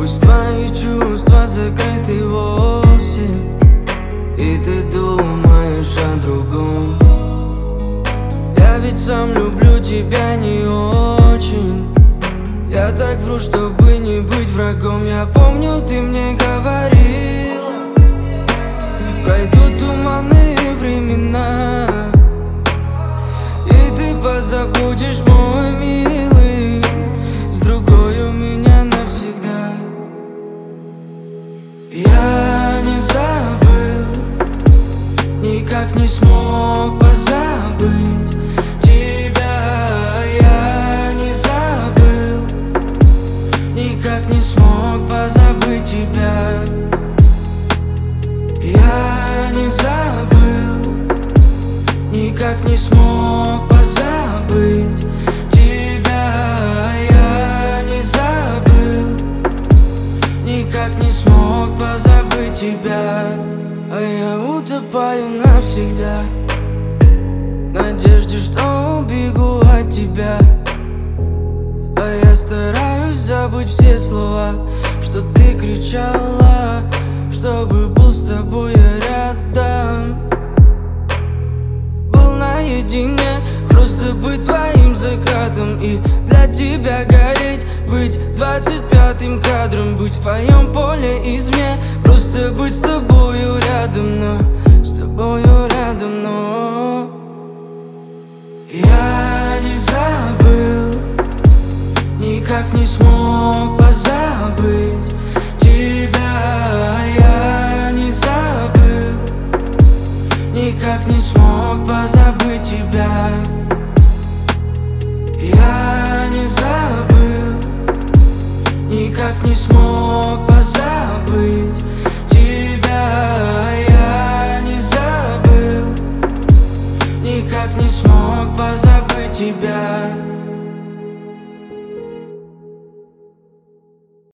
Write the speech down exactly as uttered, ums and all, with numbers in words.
Пусть твои чувства закрыты вовсе, и ты думаешь о другом. Я ведь сам люблю тебя не очень. Я так вру, чтобы не быть врагом. Я помню, ты мне говорил, пройдут туманные времена, и ты позабудешь, мой милый, с другой у меня навсегда. Я не забыл, никак не смог позабыть тебя. Я не забыл, никак не смог позабыть тебя. Я не забыл, никак не смог позабыть тебя. Я не забыл, никак не смог позабыть тебя. А я утопаю навсегда в надежде, что убегу от тебя. А я стараюсь забыть все слова, что ты кричала, чтобы был с тобой я рядом. Был наедине, просто быть твоим закатом, и для тебя гореть, быть двадцать пятым кадром, быть в твоем поле извне, просто быть с тобою рядом, но с тобою рядом, но я не забыл, никак не смог позабыть тебя. Я не забыл, никак не смог позабыть тебя. Я не забыл, никак не смог позабыть тебя. Я не забыл, никак не смог позабыть тебя.